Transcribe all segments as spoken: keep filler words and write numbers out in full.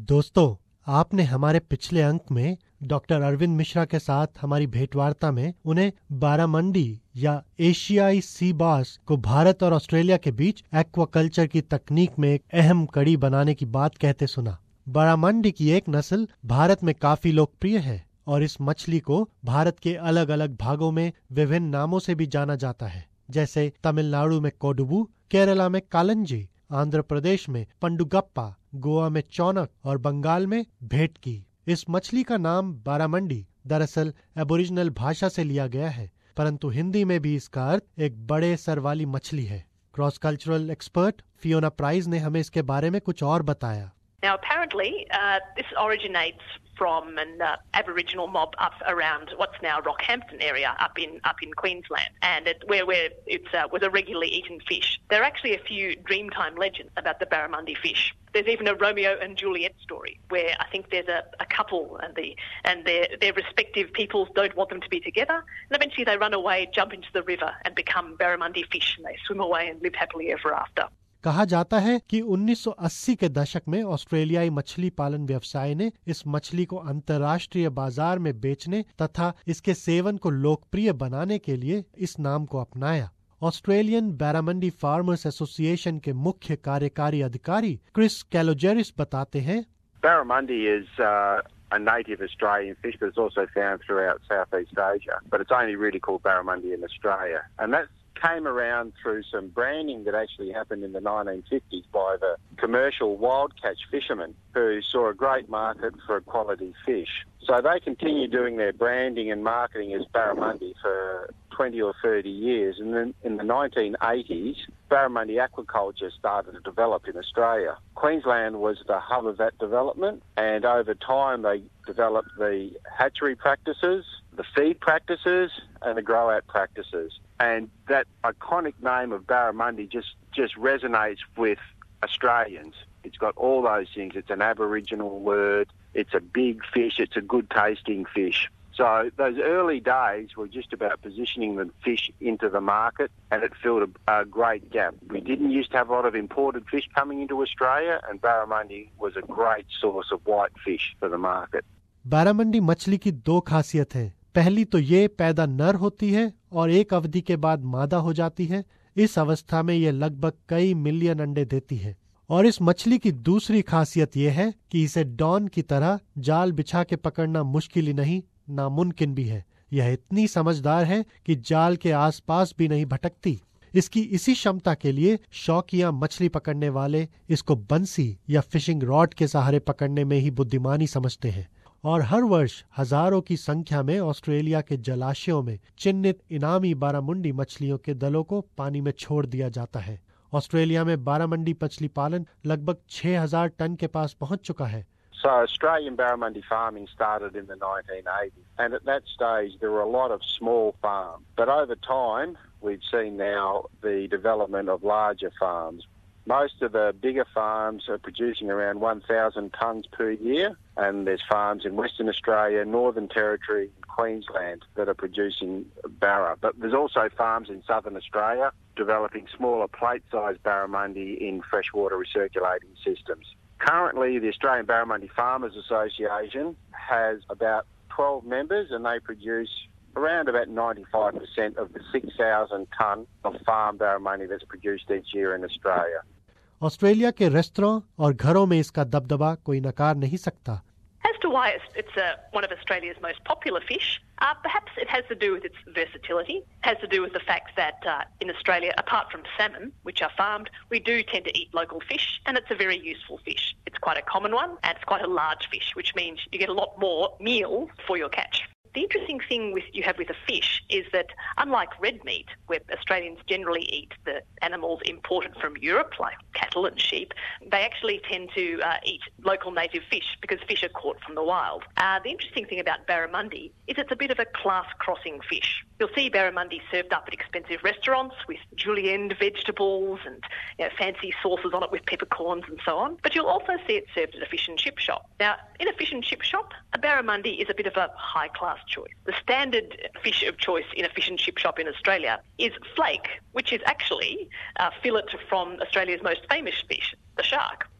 दोस्तों, आपने हमारे पिछले अंक में डॉक्टर अरविंद मिश्रा के साथ हमारी भेंटवार्ता में उन्हें बारामंडी या एशियाई सी बास को भारत और ऑस्ट्रेलिया के बीच एक्वाकल्चर की तकनीक में एक अहम कड़ी बनाने की बात कहते सुना। बारामंडी की एक नस्ल भारत में काफी लोकप्रिय है और इस मछली को भारत के अलग अलग भागों में विभिन्न नामों से भी जाना जाता है, जैसे तमिलनाडु में कोडुबू, केरला में कालंजी, आंध्र प्रदेश में पंडुगप्पा, गोवा में चौनक और बंगाल में भेटकी। इस मछली का नाम बारामंडी दरअसल एबोरिजिनल भाषा से लिया गया है, परंतु हिंदी में भी इसका अर्थ एक बड़े सर वाली मछली है। Cross cultural expert Fiona Price ने हमें इसके बारे में कुछ और बताया। Now, apparently, uh, this originates from an uh, Aboriginal mob up around what's now Rockhampton area, up in up in Queensland, and it, where where it uh, was a regularly eaten fish. There are actually a few Dreamtime legends about the barramundi fish. There's even a Romeo and Juliet story where I think there's a, a couple and the and their their respective peoples don't want them to be together, and eventually they run away, jump into the river, and become barramundi fish, and they swim away and live happily ever after. कहा जाता है कि उन्नीस सौ अस्सी के दशक में ऑस्ट्रेलियाई मछली पालन व्यवसाय ने इस मछली को अंतर्राष्ट्रीय बाजार में बेचने तथा इसके सेवन को लोकप्रिय बनाने के लिए इस नाम को अपनाया। ऑस्ट्रेलियन बारामंडी फार्मर्स एसोसिएशन के मुख्य कार्यकारी अधिकारी क्रिस कैलोजेरिस बताते हैं, Barramundi is uh, a native Australian fish, but it's also found throughout Southeast Asia. But it's only really called barramundi in Australia, and that's came around through some branding that actually happened in the nineteen fifties by the commercial wild catch fishermen who saw a great market for quality fish. So they continued doing their branding and marketing as barramundi for twenty or thirty years, and then in the nineteen eighties, barramundi aquaculture started to develop in Australia. Queensland was the hub of that development, and over time they developed the hatchery practices, the feed practices, and the grow-out practices. And that iconic name of barramundi just, just resonates with Australians. It's got all those things. It's an Aboriginal word. It's a big fish. It's a good-tasting fish. So those early days were just about positioning the fish into the market, and it filled a, a great gap. We didn't used to have a lot of imported fish coming into Australia, and barramundi was a great source of white fish for the market. बारामंडी मछली की दो खासियत है। पहली तो ये पैदा नर होती है और एक अवधि के बाद मादा हो जाती है। इस अवस्था में ये लगभग कई मिलियन अंडे देती है। और इस मछली की दूसरी खासियत ये है कि इसे डॉन की तरह जाल बिछा के पकड़ना मुश्किल ही नहीं, नामुमकिन भी है। यह इतनी समझदार है कि जाल के आसपास भी नहीं भटकती। इसकी इसी क्षमता के लिए शौकिया मछली पकड़ने वाले इसको बंसी या फिशिंग रॉड के सहारे पकड़ने में ही बुद्धिमानी समझते हैं। और हर वर्ष हजारों की संख्या में ऑस्ट्रेलिया के जलाशयों में चिन्हित इनामी बारामुंडी मछलियों के दलों को पानी में छोड़ दिया जाता है। ऑस्ट्रेलिया में बारामंडी मछली पालन लगभग छह हज़ार टन के पास पहुंच चुका है। So Australian barramundi farming started in the nineteen eighties, and at that stage there were a lot of small farms. But over time we've seen now the development of larger farms. Most of the bigger farms are producing around one thousand tonnes per year, and there's farms in Western Australia, Northern Territory, Queensland that are producing barra. But there's also farms in Southern Australia developing smaller plate-sized barramundi in freshwater recirculating systems. Currently, the Australian Barramundi Farmers Association has about twelve members, and they produce around about ninety-five percent of the six thousand tonne of farm barramundi that's produced each year in Australia. Australia के restaurant और घरों में इसका दबदबा कोई नकार नहीं सकता। As to why it's, it's uh, one of Australia's most popular fish, uh, perhaps it has to do with its versatility. It has to do with the fact that uh, in Australia, apart from salmon, which are farmed, we do tend to eat local fish, and it's a very useful fish. It's quite a common one, and it's quite a large fish, which means you get a lot more meals for your catch. The interesting thing with you have with a fish is that, unlike red meat, where Australians generally eat the animals imported from Europe, like cattle and sheep, they actually tend to uh, eat local native fish because fish are caught from the wild. Uh, the interesting thing about barramundi is it's a bit of a class-crossing fish. You'll see barramundi served up at expensive restaurants with julienne vegetables and you know, fancy sauces on it with peppercorns and so on. But you'll also see it served at a fish and chip shop. Now, in a fish and chip shop, a barramundi is a bit of a high-class choice. The standard fish of choice in a fish and chip shop in Australia is flake, which is actually a fillet from Australia's most famous fish, the shark.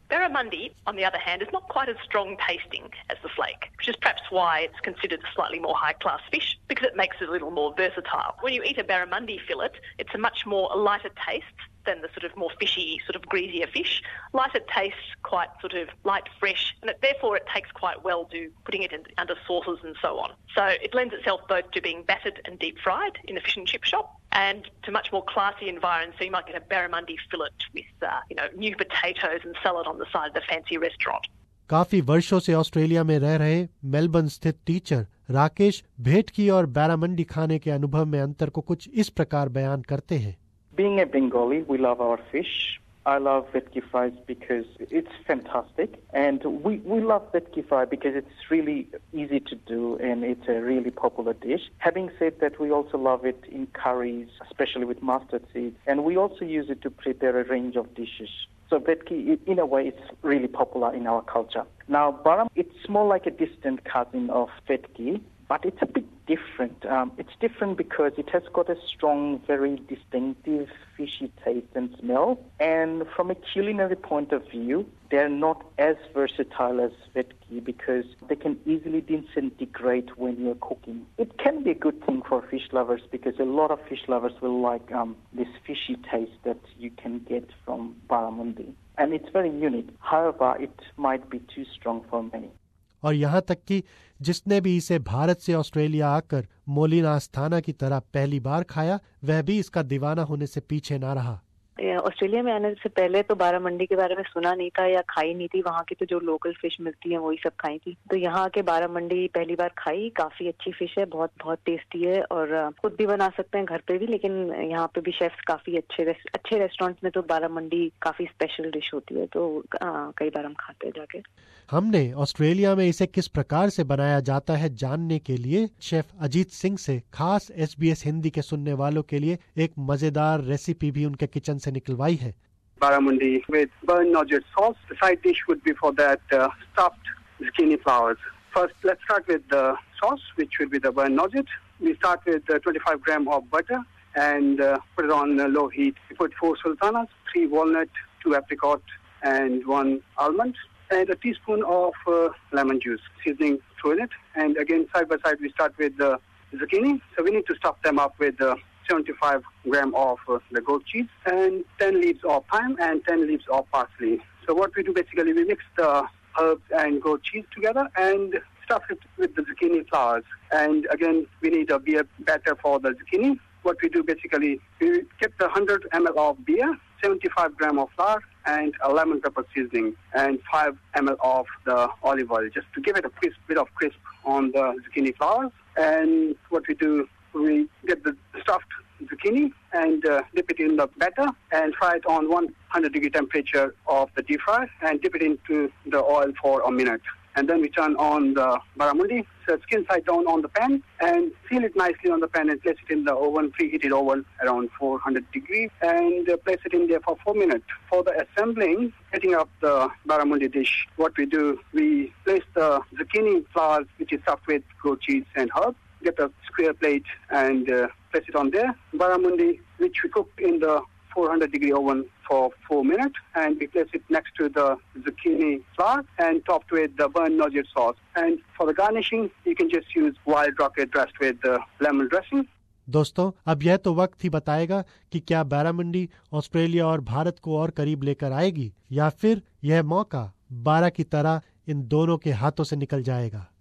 Barramundi, on the other hand, is not quite as strong tasting as the flake, which is perhaps why it's considered a slightly more high-class fish, because it makes it a little more versatile. When you eat a barramundi fillet, it's a much more a lighter taste than the sort of more fishy, sort of greasier fish. Lighter taste, quite sort of light, fresh, and it, therefore it takes quite well to putting it in, under sauces and so on. So it lends itself both to being battered and deep fried in a fish and chip shop, and to much more classy environs. So you might get a barramundi fillet with, uh, you know, new potatoes and salad on the side of the fancy restaurant. काफी वर्षों से Australia में रह रहे Melbourne स्थित teacher Rakesh भेटकी और बैरामंडी खाने के अनुभव में अंतर को कुछ इस प्रकार बयान करते हैं. Being a Bengali, we love our fish. I love vetki fries because it's fantastic, and we, we love vetki fry because it's really easy to do and it's a really popular dish. Having said that, we also love it in curries, especially with mustard seeds, and we also use it to prepare a range of dishes. So vetki, in a way, it's really popular in our culture. Now, baram, it's more like a distant cousin of vetki, but it's a bit different. Um, it's different because it has got a strong, very distinctive fishy taste and smell. And from a culinary point of view, they're not as versatile as vetki because they can easily disintegrate when you're cooking. It can be a good thing for fish lovers because a lot of fish lovers will like um, this fishy taste that you can get from barramundi. And it's very unique. However, it might be too strong for many. और यहाँ तक कि जिसने भी इसे भारत से Australia आकर Molina आस्थाना की तरह पहली बार खाया, वह भी इसका दीवाना होने से पीछे ना रहा. ऑस्ट्रेलिया में आने से पहले तो बारामंडी के बारे में सुना नहीं था या खाई नहीं थी. वहाँ की तो जो लोकल फिश मिलती है वही सब खाई थी. तो यहाँ आके बारामंडी पहली बार खाई. काफी अच्छी फिश है, बहुत बहुत टेस्टी है और खुद भी बना सकते हैं घर पे भी, लेकिन यहाँ पे भी शेफ्स काफी अच्छे अच्छे रेस्टोरेंट्स में तो बारामंडी काफी स्पेशल डिश होती है, तो आ, कई बार हम खाते हैं जाके. हमने ऑस्ट्रेलिया में इसे किस प्रकार से बनाया जाता है जानने के लिए शेफ अजीत सिंह से खास एस बी एस हिंदी के सुनने वालों के लिए एक मजेदार रेसिपी भी उनके किचन से निकलवाई है. Barramundi with burnt nugget sauce. The side dish would be for that uh, stuffed zucchini flowers. First, let's start with the sauce, which would be the burnt nugget. We start with uh, twenty-five gram of butter and uh, put it on uh, low heat. We put four sultanas, three walnut, two apricot, and one almond, and a teaspoon of uh, lemon juice, seasoning through it. And again, side by side, we start with the zucchini. So we need to stuff them up with uh, seventy-five gram of uh, the goat cheese and ten leaves of thyme and ten leaves of parsley. So what we do basically, we mix the herbs and goat cheese together and stuff it with the zucchini flowers. And again, we need a beer batter for the zucchini. What we do basically, we get the one hundred milliliters of beer, seventy-five gram of flour, and a lemon pepper seasoning, and five milliliters of the olive oil, just to give it a crisp, bit of crisp on the zucchini flowers. And what we do, we get the stuffed zucchini and uh, dip it in the batter and fry it on one hundred degree temperature of the deep fry and dip it into the oil for a minute. And then we turn on the barramundi, so skin side down on the pan, and seal it nicely on the pan and place it in the oven, preheated oven around four hundred degrees, and uh, place it in there for four minutes. For the assembling, setting up the barramundi dish, what we do, we place the zucchini flowers, which is stuffed with goat cheese and herbs, get a square plate and uh, place it on there. Barramundi, which we cook in the four hundred degree oven for four minutes, and we place it next to the zucchini flour and topped with the burnt nugget sauce. And for the garnishing, you can just use wild rocket dressed with the lemon dressing. दोस्तों, अब यह तो वक्त ही बताएगा कि क्या बैरामंडी Australia और भारत को और करीब लेकर आएगी या फिर यह मौका बारह की तरह इन दोनों के हाथों से निकल जाएगा.